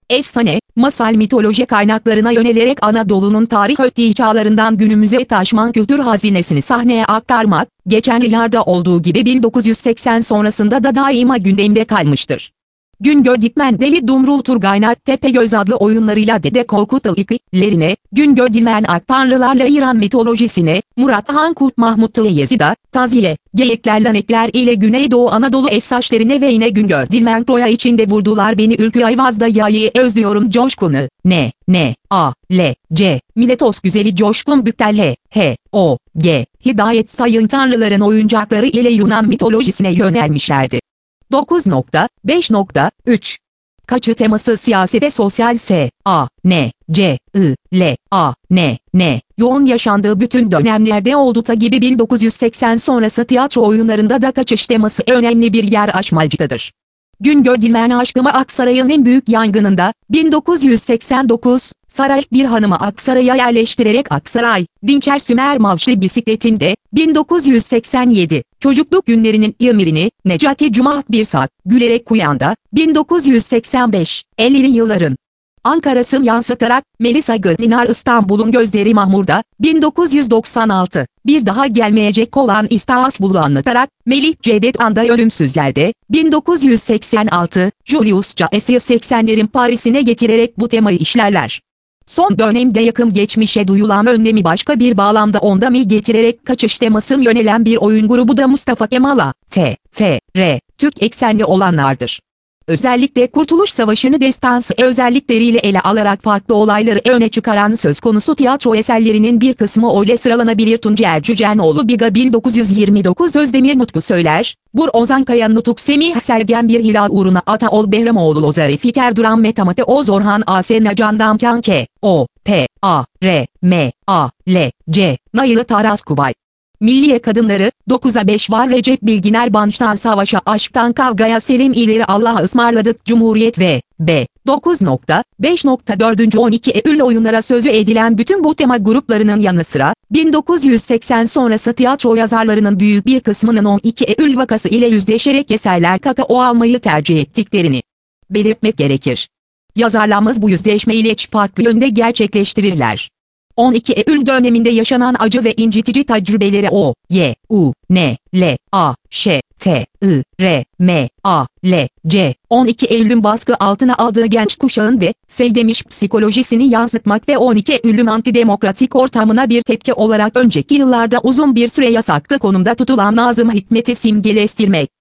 efsane, masal mitoloji kaynaklarına yönelerek Anadolu'nun tarih öttiği çağlarından günümüze taşınan kültür hazinesini sahneye aktarmak, geçen yıllarda olduğu gibi 1980 sonrasında da daima gündemde kalmıştır. Güngör Dikmen Deli Dumrul Turgaynak Tepegöz adlı oyunlarıyla Dede Korkut öykülerine, Güngör Dilmen Aktanrılarla İran mitolojisine, Murat Han Kut Mahmut Yezida, Taziye, Geyikler Lanekler ile Güneydoğu Anadolu efsaçlarine ve yine Güngör Dilmen Troya içinde vurdular beni ülkü ayvazda yayı özlüyorum coşkunu, Miletos güzeli coşkun Büktel Hidayet sayın tanrıların oyuncakları ile Yunan mitolojisine yönelmişlerdi. 9.5.3 Kaçı teması siyasi ve sosyal yoğun yaşandığı bütün dönemlerde olduğu gibi 1980 sonrası tiyatro oyunlarında da kaçış teması önemli bir yer açmaktadır. Güngör Dilmen Aşkımı Aksaray'ın en büyük yangınında, 1989, saray bir hanımı Aksaray'a yerleştirerek Aksaray, Dinçer Sümer Mavşlı bisikletinde, 1987, çocukluk günlerinin İmirini, Necati Cumah Birsak, gülerek Kuyan'da, 1985, 50'li yılların Ankara'sını yansıtarak, Melisa Gırlinar İstanbul'un Gözleri Mahmur'da, 1996, bir daha gelmeyecek olan İstanbul'u anlatarak, Melih Cevdet Anda Ölümsüzler'de, 1986, Julius Caesar 80'lerin Paris'ine getirerek bu temayı işlerler. Son dönemde yakın geçmişe duyulan önemi başka bir bağlamda onda mi getirerek kaçış temasına yönelen bir oyun grubu da Mustafa Kemal Türk eksenli olanlardır. Özellikle Kurtuluş Savaşı'nı destansı özellikleriyle ele alarak farklı olayları öne çıkaran söz konusu tiyatro eserlerinin bir kısmı öyle sıralanabilir. Tuncer Cücenoğlu Biga 1929 Özdemir Nutku Söyler, Bur Ozan Kaya Nutuk Semih Sergen Bir Hilal Uğruna Ataol Behramoğlu Lozari Fiker Duran Metamate Oz Orhan Asena Candan Kanke, Naylı Taras Kubay. Milliye Kadınları, 9'a 5 var Recep Bilginer Bançtan Savaşa Aşktan Kavgaya Selim ileri Allah'a ısmarladık Cumhuriyet ve 9.5.4. 12 Eylül oyunlara sözü edilen bütün bu tema gruplarının yanı sıra, 1980 sonrası tiyatro yazarlarının büyük bir kısmının 12 Eylül vakası ile yüzleşerek eserler kakao almayı tercih ettiklerini belirtmek gerekir. Yazarlarımız bu yüzleşmeyi farklı yönde gerçekleştirirler. 12 Eylül döneminde yaşanan acı ve incitici tecrübeleri O.Y.U.N.L.A.Ş.T.I.R.M.A.L.C. 12 Eylül'ün baskı altına aldığı genç kuşağın ve sevdemiş psikolojisini yansıtmak ve 12 Eylül'ün antidemokratik ortamına bir tepki olarak önceki yıllarda uzun bir süre yasaklı konumda tutulan Nazım Hikmet'i simgelestirmek.